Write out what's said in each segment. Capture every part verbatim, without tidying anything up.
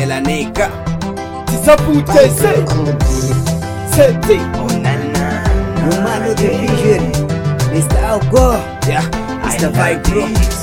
Mela nigga Tisapute se Seti Onana Romano the Vision, Mister Algo, Yeah, Mister Vibe bro.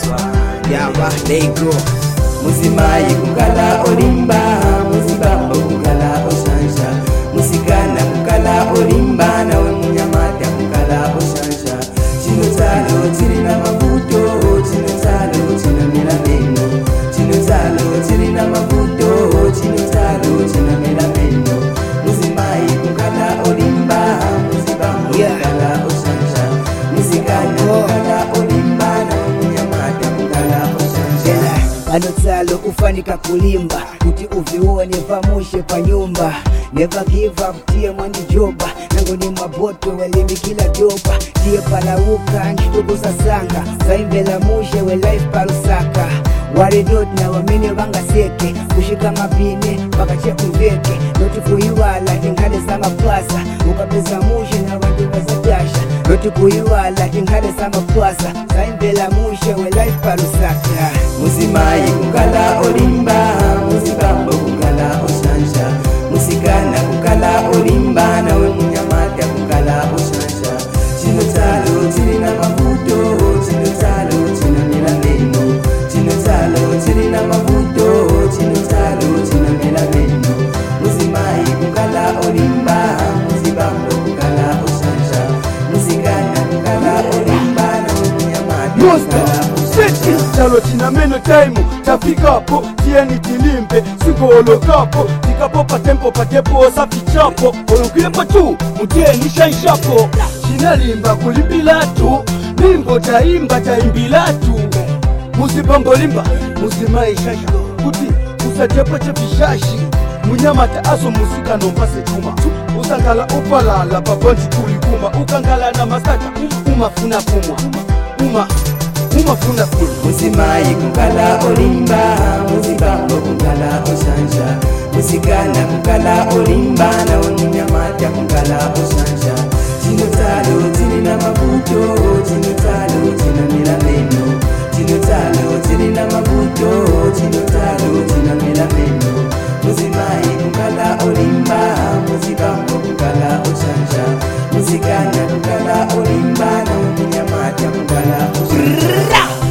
Yeah, ma, negro Muzimayi kukala olimba, muzibambo kukala oshansha. Musikana kukala olimba, nawe munyamata kukala oshansha. Chino talo chilina mavuto, chino talo china milameno. Chino talo chilina mavuto, chino talo china milameno. Muzimayi kukala olimba, muzibambo kukala oshansha. Musikana kukala olimba, nawe munyamata kukala oshansha. Anotsalo kufanika kulimba kuti uvione pamushe pa nyumba. Never give up, tie mwani joba nango ni maboto welimi kila doba. Tie palauka nchitugu sasanga zaimbela mushe we life palusaka. Wari dot na wamine wanga seke kushika mapine mpaka cheku veke. Noti kuhiwala tingale sama plasa ukapeza mushe na watu wazadasha. Noti kuhiwala tingale sama plasa zaimbela mushe we life palusaka. Muzimayi kukala olimba, muzibambo kukala oshansha. Musikana kukala olimba, nawe munyamata kukala oshansha. Chino talo chilina mavuto, chino talo china milameno. Chino talo chilina mavuto, chino talo china milameno. Muzimayi kukala olimba, muzibambo kukala oshansha. Musikana kukala olimba, nawe munyamata kukala oshansha. Chalo china meno time tafikapo tieni tilimbe sigolo kapo tikapopa tempo patepo safi chapo olokuyemba tu mutieni shaishapo chinalimba kulimbila tu limbo taimba taimbila tu musibambo limba muzimayi shasha kuti usatepo chepishashi munyamata aso musika nompase tuma usangala upalala paponti kulikuma ukangala na masaka umafuna kumwa uma umafuna kulu. Muzimayi kukala olimba, muzibambo kukala oshansha. Musikana kukala olimba, nawe munyamata kukala oshansha. Chino talo chilina mavuto, chino talo china milameno. Chino talo chilina mavuto, chino talo china milameno. Muzimayi kukala olimba, muzibambo kukala oshansha. Musikana kukala olimba, nawe munyamata kukala oshansha.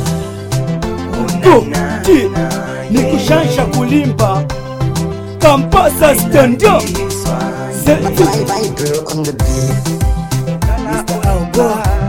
Ti ni kushansha kulimba Kampasa stand up Seti Mister Algo